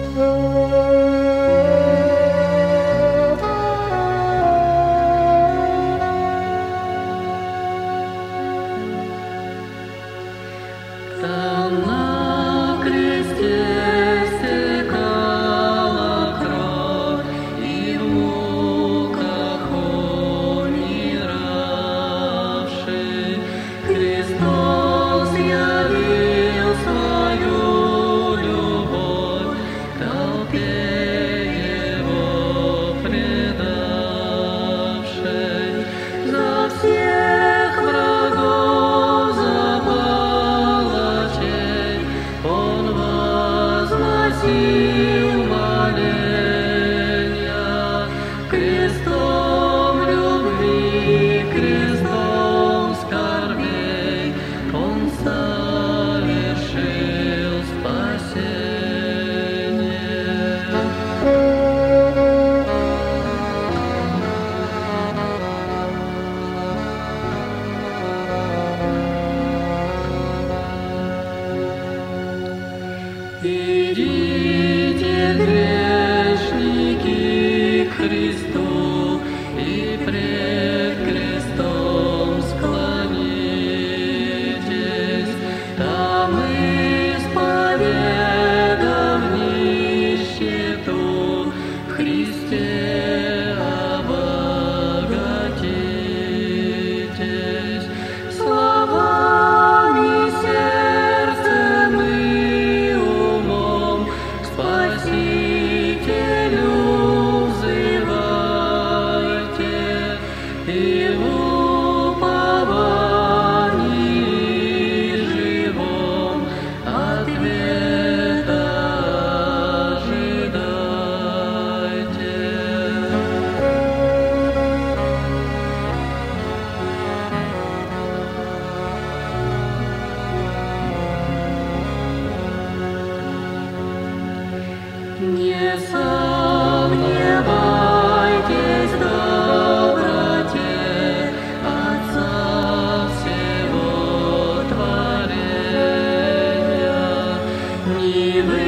Там на кресте стекала кровь, и в муках умиравший Христос явил свою любовь толпе Его предавшей. За всех врагов запалачей Он возносил моления крестом любви, крестом скорбей Он совершил спасение. Идите, грешники, к Христу и пред крестом склонитесь, там исповедав нищету в Христе обогатитесь. Словами, сердцем и умом к Спасителю взывайте, и в уповании живом ответа ожидайте. Не сомневайтесь в доброте Отца всего творения, ни в